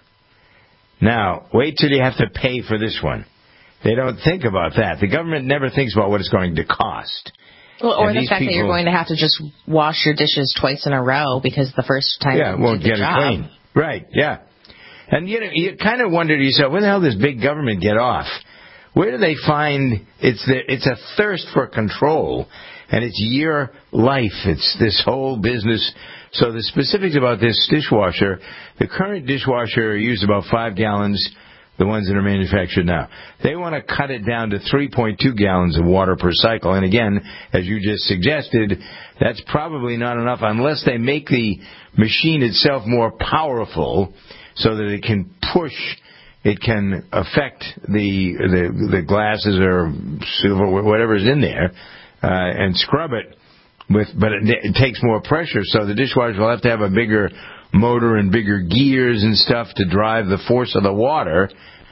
Now, wait till you have to pay for this one. They don't think about that. The government never thinks about what it's going to cost. Well, or And the these fact that you're people- going to have to just wash your dishes twice in a row because the first time Yeah, you won't did the get it job. clean. Right, yeah. And you know, you kind of wonder to yourself, where the hell does big government get off? Where do they find it's the, it's a thirst for control, and it's your life. It's this whole business. So the specifics about this dishwasher, the current dishwasher used about five gallons. The ones that are manufactured now. They want to cut it down to three point two gallons of water per cycle. And again, as you just suggested, that's probably not enough unless they make the machine itself more powerful so that it can push, it can affect the the, the glasses or silver, whatever's in there, uh, and scrub it. With, but it, it takes more pressure, so the dishwasher will have to have a bigger motor and bigger gears and stuff to drive the force of the water.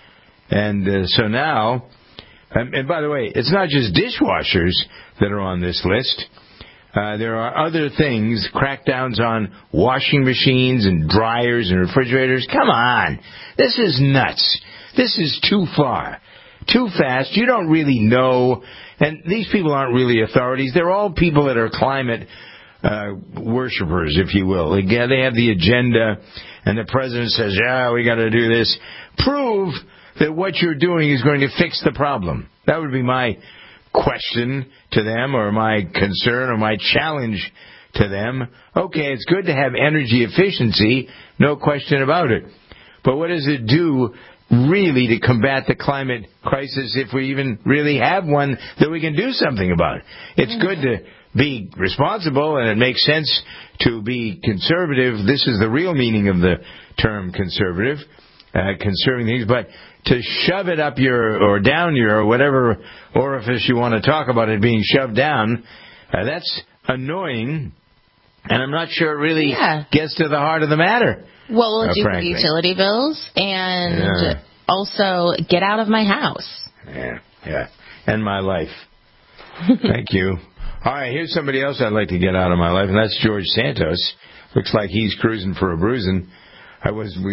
And uh, so now, and, and by the way, it's not just dishwashers that are on this list. Uh, there are other things, crackdowns on washing machines and dryers and refrigerators. Come on. This is nuts. This is too far too fast. You don't really know. And these people aren't really authorities. They're all people that are climate uh, worshipers, if you will. Again, they have the agenda, and the president says, yeah, we got to do this. Prove that what you're doing is going to fix the problem. That would be my question to them, or my concern, or my challenge to them. Okay, it's good to have energy efficiency, no question about it. But what does it do really to combat the climate crisis, if we even really have one that we can do something about? It's good to be responsible, and it makes sense to be conservative. This is the real meaning of the term conservative, uh, conserving things. But to shove it up your, or down your, or whatever orifice you want to talk about it being shoved down, uh, that's annoying, and I'm not sure it really yeah. gets to the heart of the matter. Well, we'll uh, do for frankly. utility bills, and yeah. also get out of my house. Yeah, yeah, and my life. Thank you. All right, here's somebody else I'd like to get out of my life, and that's George Santos. Looks like he's cruising for a bruising. I was, we,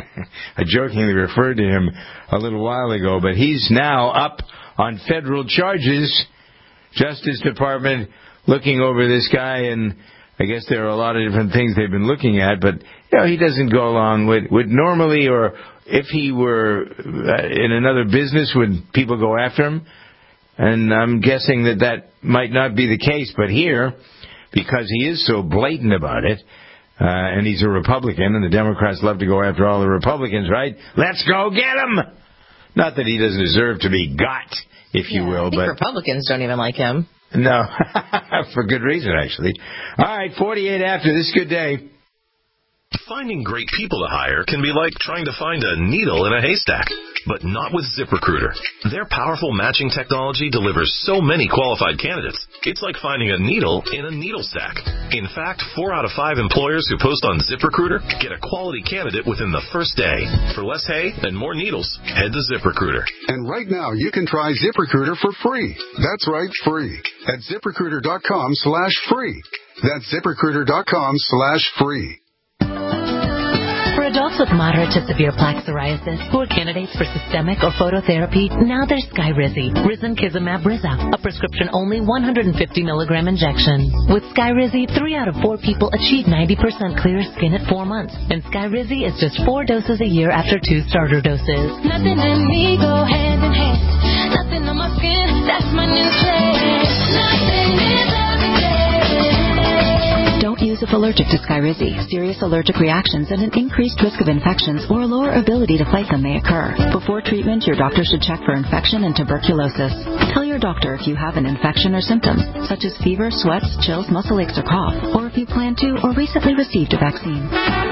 I jokingly referred to him a little while ago, but he's now up on federal charges. Justice Department looking over this guy, and I guess there are a lot of different things they've been looking at, but you know, he doesn't go along with, with normally, or if he were uh, in another business, would people go after him? And I'm guessing that that might not be the case, but here, because he is so blatant about it, uh, and he's a Republican, and the Democrats love to go after all the Republicans, right? Let's go get him! Not that he doesn't deserve to be got, if yeah, you will, I think but Republicans don't even like him. No, for good reason, actually. All right, forty-eight after. This is Good Day. Finding great people to hire can be like trying to find a needle in a haystack, but not with ZipRecruiter. Their powerful matching technology delivers so many qualified candidates, it's like finding a needle in a needle stack. In fact, four out of five employers who post on ZipRecruiter get a quality candidate within the first day. For less hay and more needles, head to ZipRecruiter. And right now, you can try ZipRecruiter for free. That's right, free. At ZipRecruiter.com slash free. That's ZipRecruiter.com slash free. For adults with moderate to severe plaque psoriasis who are candidates for systemic or phototherapy, now there's Skyrizi, Risankizumab Rizza, a prescription-only one hundred fifty milligram injection. With Skyrizi, three out of four people achieve ninety percent clear skin at four months, and Skyrizi is just four doses a year after two starter doses. Nothing in me go hand in hand. Nothing on my skin, that's my new trend. Nothing is Don't use if allergic to Skyrizi. Serious allergic reactions and an increased risk of infections or a lower ability to fight them may occur. Before treatment, your doctor should check for infection and tuberculosis. Tell your doctor if you have an infection or symptoms, such as fever, sweats, chills, muscle aches, or cough, or if you plan to or recently received a vaccine.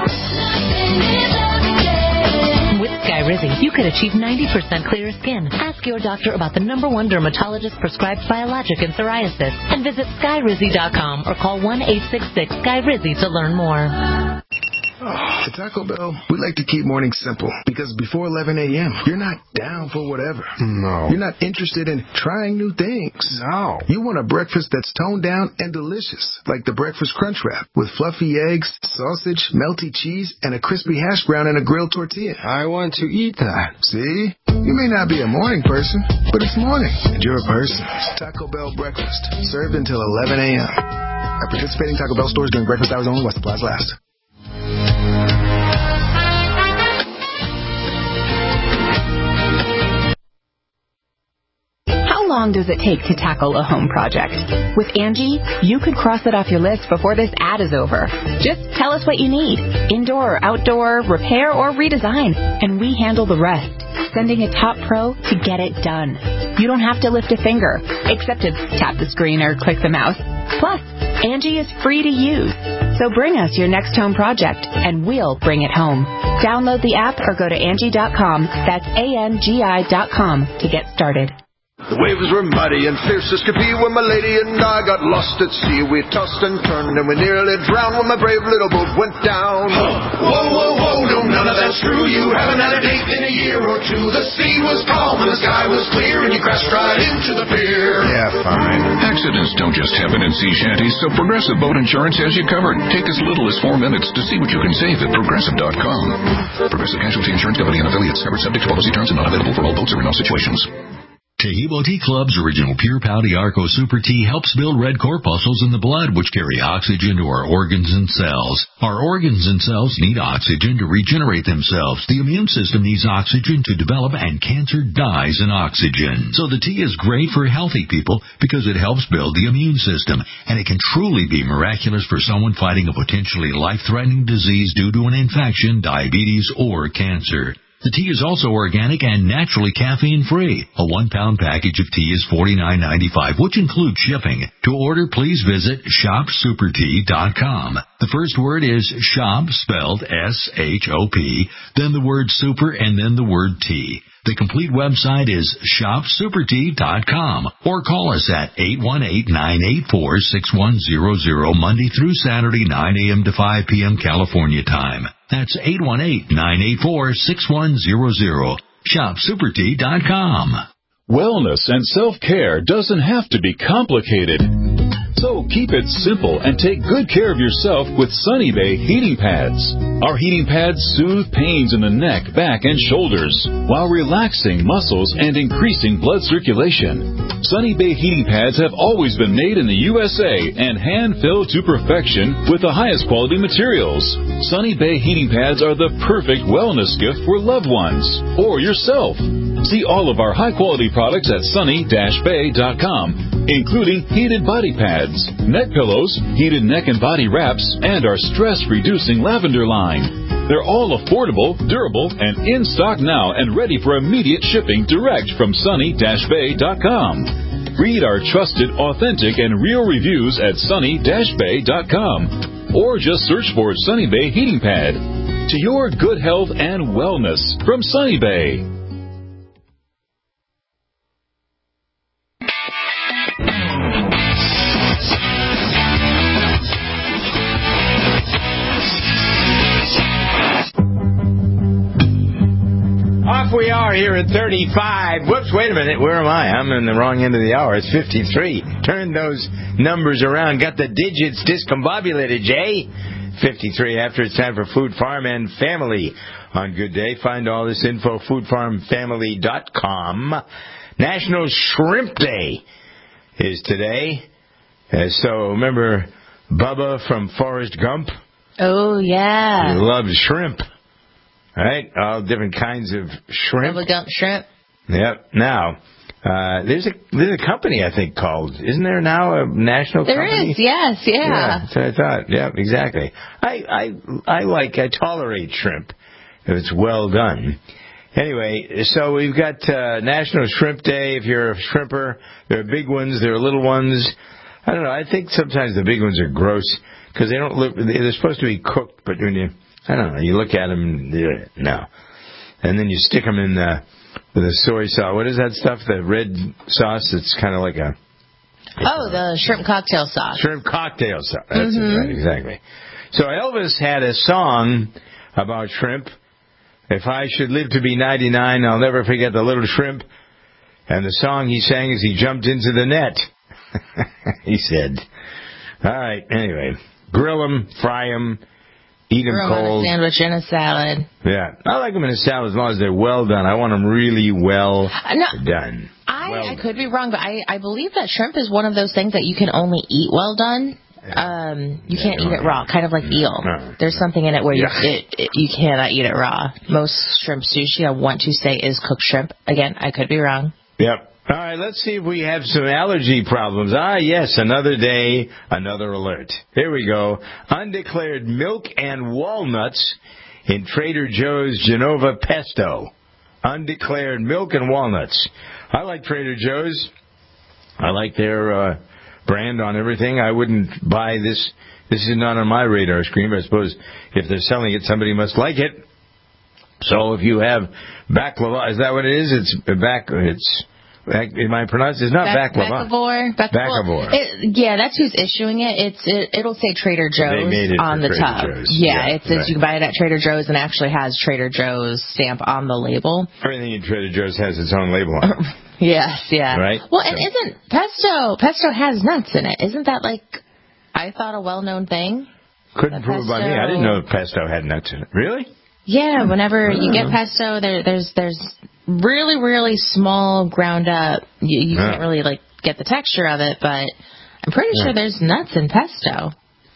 With Skyrizi, you could achieve ninety percent clearer skin. Ask your doctor about the number one dermatologist-prescribed biologic in psoriasis and visit Skyrizi dot com or call one eight six six Skyrizi to learn more. Oh, at Taco Bell, we like to keep mornings simple because before eleven a.m., you're not down for whatever. No. You're not interested in trying new things. No. You want a breakfast that's toned down and delicious, like the Breakfast Crunch Wrap with fluffy eggs, sausage, melty cheese, and a crispy hash brown and a grilled tortilla. I want to eat that. See? You may not be a morning person, but it's morning, and you're a person. Taco Bell breakfast, served until eleven a.m. At participating Taco Bell stores during breakfast hours only while supplies last. How long does it take to tackle a home project? With Angie, you could cross it off your list before this ad is over. Just tell us what you need, indoor or outdoor, repair or redesign, and we handle the rest, sending a top pro to get it done. You don't have to lift a finger, except to tap the screen or click the mouse. Plus, Angie is free to use. So bring us your next home project, and we'll bring it home. Download the app or go to Angie dot com. That's A N G I dot com to get started. The waves were muddy and fierce as could be when my lady and I got lost at sea. We tossed and turned and we nearly drowned when my brave little boat went down. Whoa, whoa, whoa, no, none of that's true. You haven't had a date in a year or two. The sea was calm and the sky was clear and you crashed right into the pier. Yeah, fine. Accidents don't just happen in sea shanties, so Progressive Boat Insurance has you covered. Take as little as four minutes to see what you can save at Progressive dot com. Progressive Casualty Insurance Company and affiliates. Covered subject to policy terms and not available for all boats or in all situations. Tahibo Tea Club's original Pure Pau Arco Super Tea helps build red corpuscles in the blood, which carry oxygen to our organs and cells. Our organs and cells need oxygen to regenerate themselves. The immune system needs oxygen to develop, and cancer dies in oxygen. So the tea is great for healthy people because it helps build the immune system, and it can truly be miraculous for someone fighting a potentially life-threatening disease due to an infection, diabetes, or cancer. The tea is also organic and naturally caffeine-free. A one-pound package of tea is forty-nine ninety-five, which includes shipping. To order, please visit shop super tea dot com. The first word is shop, spelled S H O P, then the word super, and then the word tea. The complete website is shop super tea dot com, or call us at eight one eight, nine eight four, six one zero zero Monday through Saturday, nine a.m. to five p.m. California time. That's eight one eight, nine eight four, six one zero zero. shop super tea dot com. Wellness and self-care doesn't have to be complicated. So keep it simple and take good care of yourself with Sunny Bay heating pads. Our heating pads soothe pains in the neck, back, and shoulders while relaxing muscles and increasing blood circulation. Sunny Bay heating pads have always been made in the U S A and hand-filled to perfection with the highest quality materials. Sunny Bay heating pads are the perfect wellness gift for loved ones or yourself. See all of our high-quality products at sunny dash bay dot com, including heated body pads, neck pillows, heated neck and body wraps, and our stress-reducing lavender line. They're all affordable, durable, and in stock now and ready for immediate shipping direct from sunny dash bay dot com. Read our trusted, authentic, and real reviews at sunny dash bay dot com, or just search for Sunny Bay Heating Pad. To your good health and wellness from Sunny Bay. Off we are here at thirty-five. Whoops, wait a minute. Where am I? I'm in the wrong end of the hour. It's fifty-three. Turn those numbers around. Got the digits discombobulated, Jay. fifty-three after it's time for Food Farm and Family. On Good Day, find all this info, food farm family dot com. National Shrimp Day is today. Uh, so remember Bubba from Forrest Gump? Oh, yeah. He loved shrimp. Right? All different kinds of shrimp. Bubba Gump shrimp. Yep. Now, uh, there's a there's a company, I think, called, isn't there now a national there company? There is, yes, yeah. Yeah, that's what I thought. Yeah, exactly. I, I, I like, I tolerate shrimp if it's well done. Anyway, so we've got uh, National Shrimp Day. If you're a shrimper, there are big ones, there are little ones. I don't know, I think sometimes the big ones are gross because they don't look, they're supposed to be cooked, but when you, I don't know, you look at them, no. And then you stick them in the, with a soy sauce. What is that stuff? The red sauce that's kind of like a... Oh, the shrimp cocktail sauce. Shrimp cocktail sauce. That's mm-hmm. it, right, exactly. So Elvis had a song about shrimp. If I should live to be ninety-nine, I'll never forget the little shrimp. And the song he sang as he jumped into the net. He said. All right, anyway. Grill them, fry them. Eat them cold. A sandwich and a salad. Yeah. I like them in a salad as long as they're well done. I want them really well uh, no, done. I, well I done. could be wrong, but I, I believe that shrimp is one of those things that you can only eat well done. Um, you yeah, can't eat it raw, kind of like no, eel. No. There's something in it where yeah. you, it, it, you cannot eat it raw. Most shrimp sushi, I want to say, is cooked shrimp. Again, I could be wrong. Yep. All right, let's see if we have some allergy problems. Ah, yes, another day, another alert. Here we go. Undeclared milk and walnuts in Trader Joe's Genova Pesto. Undeclared milk and walnuts. I like Trader Joe's. I like their uh, brand on everything. I wouldn't buy this. This is not on my radar screen, but I suppose if they're selling it, somebody must like it. So if you have baklava, is that what it is? It's back. It's. Am I pronounced? It's not Bac- baklava. Baklava. Baklava. It, yeah, that's who's issuing it. It's it, it'll say Trader Joe's on the Trader top. Joe's. Yeah, yeah, it says right. you can buy it at Trader Joe's and actually has Trader Joe's stamp on the label. Everything in Trader Joe's has its own label on it. Yes, yeah. Right. Well, and isn't pesto pesto has nuts in it? Isn't that like I thought a well-known thing? Couldn't prove it by me. I didn't know pesto had nuts in it. Really? Yeah, whenever you get pesto, there, there's there's really, really small ground up. You, you Yeah. can't really, like, get the texture of it, but I'm pretty Yeah. sure there's nuts in pesto.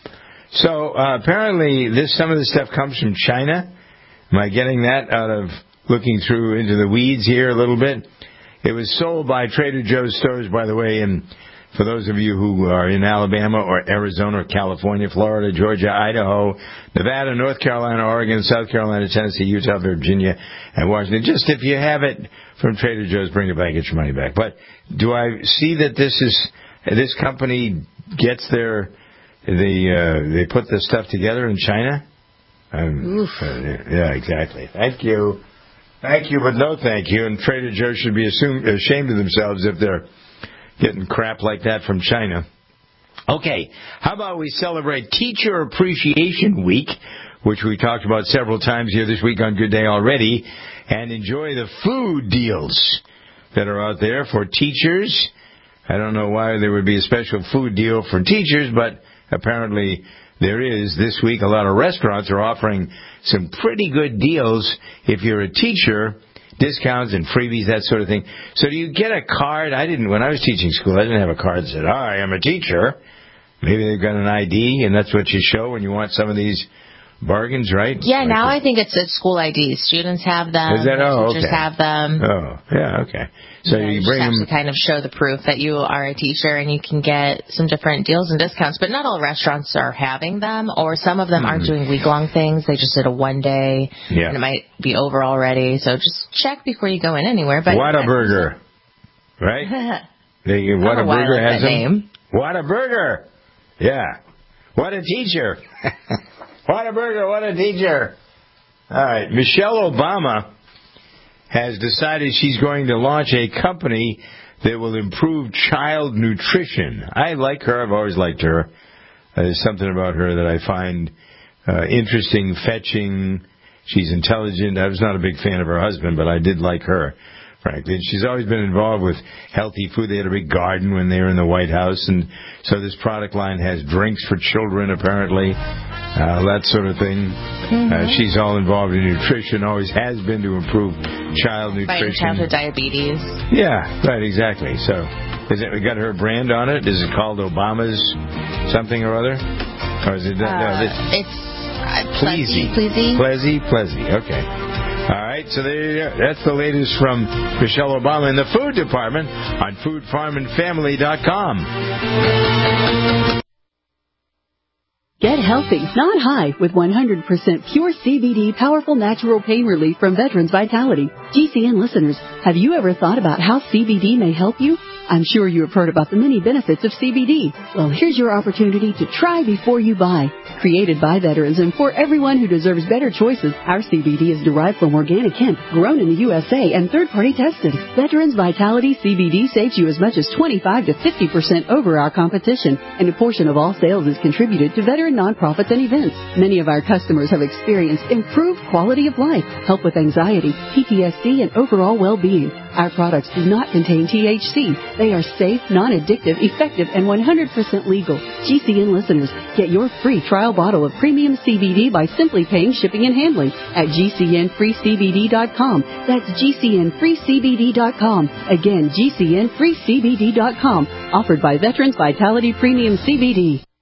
So uh, apparently, this some of this stuff comes from China. Am I getting that out of looking through into the weeds here a little bit? It was sold by Trader Joe's stores, by the way, and for those of you who are in Alabama or Arizona or California, Florida, Georgia, Idaho, Nevada, North Carolina, Oregon, South Carolina, Tennessee, Utah, Virginia, and Washington, just if you have it from Trader Joe's, bring it back, get your money back. But do I see that this is this company gets their they uh, they put the stuff together in China? Um, Oof. uh, yeah, exactly. Thank you. Thank you, but no thank you. And Trader Joe should be assumed, ashamed of themselves if they're getting crap like that from China. Okay, how about we celebrate Teacher Appreciation Week, which we talked about several times here this week on Good Day already, and enjoy the food deals that are out there for teachers. I don't know why there would be a special food deal for teachers, but apparently there is. This week, a lot of restaurants are offering some pretty good deals if you're a teacher, discounts and freebies, that sort of thing. So do you get a card? I didn't, when I was teaching school, I didn't have a card that said, hi, I'm a teacher. Maybe they've got an I D, and that's what you show when you want some of these bargains, right? Yeah, Like now the, I think it's at school I Ds. Students have them. Is that, oh, teachers okay. have them. Oh, yeah, okay. So Yeah, you just bring have them. to kind of show the proof that you are a teacher, and you can get some different deals and discounts. But not all restaurants are having them, or some of them aren't doing week-long things. They just did a one-day, Yeah. and it might be over already. So just check before you go in anywhere. But Whataburger, right? They, I don't know why I Whataburger like has that them. name. Whataburger. Yeah. What a teacher. Whataburger, what a teacher. All right. Michelle Obama has decided she's going to launch a company that will improve child nutrition. I like her. I've always liked her. There's something about her that I find uh, interesting, fetching. She's intelligent. I was not a big fan of her husband, but I did like her, frankly. And she's always been involved with healthy food. They had a big garden when they were in the White House. And so this product line has drinks for children, apparently, uh, that sort of thing. Mm-hmm. Uh, she's all involved in nutrition, always has been to improve child Fighting nutrition. childhood diabetes. Yeah, right, exactly. So, is it, we got her brand on it? Is it called Obama's something or other? Or is it, no, Uh, this, it's uh, Pleasy. Pleasy. Pleasy, Pleasy. Okay. All right, so there you go. That's the latest from Michelle Obama in the food department on food farm and family dot com. Get healthy, not high, with one hundred percent pure C B D powerful natural pain relief from Veterans Vitality. G C N listeners, have you ever thought about how C B D may help you? I'm sure you have heard about the many benefits of C B D. Well, here's your opportunity to try before you buy. Created by veterans and for everyone who deserves better choices, our C B D is derived from organic hemp, grown in the U S A and third-party tested. Veterans Vitality C B D saves you as much as twenty-five to fifty percent over our competition, and a portion of all sales is contributed to veteran nonprofits and events. Many of our customers have experienced improved quality of life, help with anxiety, P T S D, and overall well-being. Our products do not contain T H C. They are safe, non-addictive, effective, and one hundred percent legal. G C N listeners, get your free trial bottle of premium C B D by simply paying shipping and handling at G C N free C B D dot com. That's G C N free C B D dot com. Again, G C N free C B D dot com. Offered by Veterans Vitality Premium C B D.